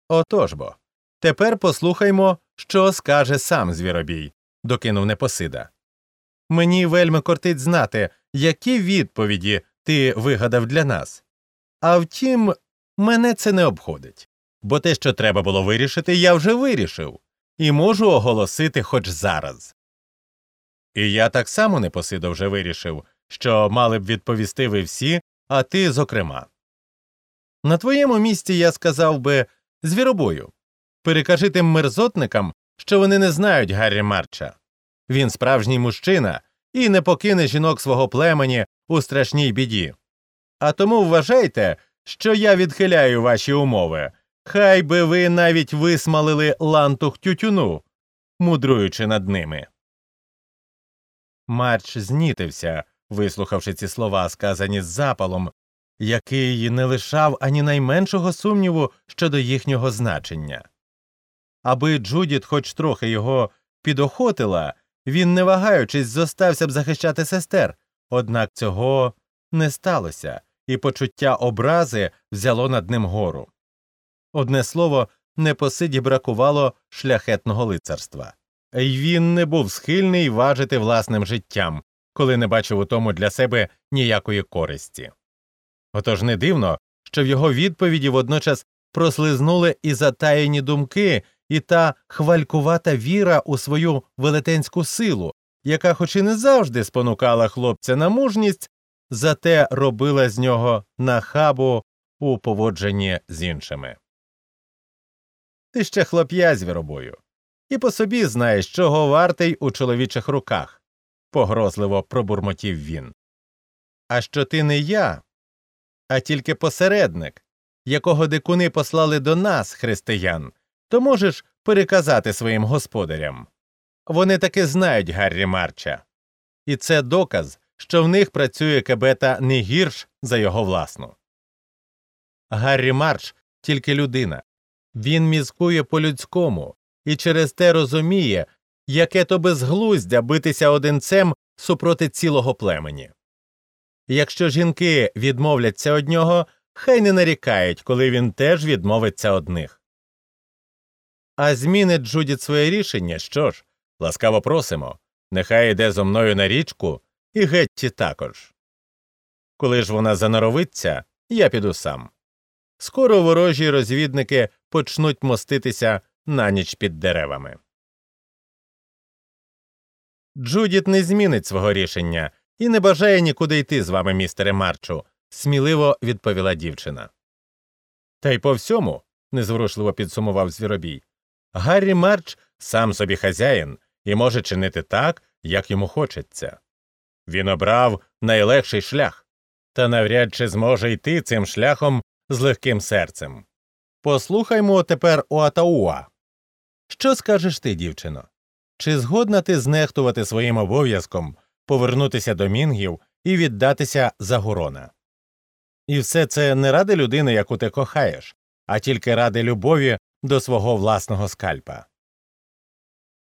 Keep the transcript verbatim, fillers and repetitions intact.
Отож бо. Тепер послухаймо, що скаже сам Звіробій, докинув Непосида. Мені вельми кортить знати, які відповіді ти вигадав для нас. А втім, мене це не обходить, бо те, що треба було вирішити, я вже вирішив, і можу оголосити хоч зараз. І я так само, Непосидо, вже вирішив, що мали б відповісти ви всі, а ти зокрема. На твоєму місці я сказав би: Звіробою, перекажи тим мерзотникам, що вони не знають Гаррі Марча. Він справжній мужчина і не покине жінок свого племені у страшній біді. А тому вважайте, що я відхиляю ваші умови. Хай би ви навіть висмалили лантух тютюну, мудруючи над ними. Марч знітився, вислухавши ці слова, сказані з запалом, який не лишав ані найменшого сумніву щодо їхнього значення. Аби Джудіт хоч трохи його підохотила, він, не вагаючись, зостався б захищати сестер, однак цього не сталося, і почуття образи взяло над ним гору. Одне слово, Непосиді бракувало шляхетного лицарства. Й він не був схильний важити власним життям, коли не бачив у тому для себе ніякої користі. Отож не дивно, що в його відповіді водночас прослизнули і затаєні думки, і та хвалькувата віра у свою велетенську силу, яка хоч і не завжди спонукала хлопця на мужність, зате робила з нього нахабу у поводженні з іншими. Ти ще хлоп'я, Звіробою, і по собі знаєш, чого вартий у чоловічих руках, погрозливо пробурмотів він. А що ти не я, а тільки посередник, якого дикуни послали до нас, християн, то можеш переказати своїм господарям. Вони таки знають Гаррі Марча. І це доказ, що в них працює кебета не гірш за його власну. Гаррі Марч – тільки людина. Він мізкує по-людському і через те розуміє, яке то безглуздя битися одинцем супроти цілого племені. Якщо жінки відмовляться од нього, хай не нарікають, коли він теж відмовиться од них. А змінить Джудіт своє рішення, що ж, ласкаво просимо, нехай йде зо мною на річку, і Гетті також. Коли ж вона заноровиться, я піду сам. Скоро ворожі розвідники почнуть моститися на ніч під деревами. Джудіт не змінить свого рішення і не бажає нікуди йти з вами, містере Марчу, сміливо відповіла дівчина. Та й по всьому, незворушливо підсумував Звіробій, Гаррі Марч сам собі хазяїн і може чинити так, як йому хочеться. Він обрав найлегший шлях, та навряд чи зможе йти цим шляхом з легким серцем. Послухаймо тепер Уатауа. Що скажеш ти, дівчино? Чи згодна ти знехтувати своїм обов'язком, повернутися до мінгів і віддатися за Гурона? І все це не ради людини, яку ти кохаєш, а тільки ради любові до свого власного скальпа.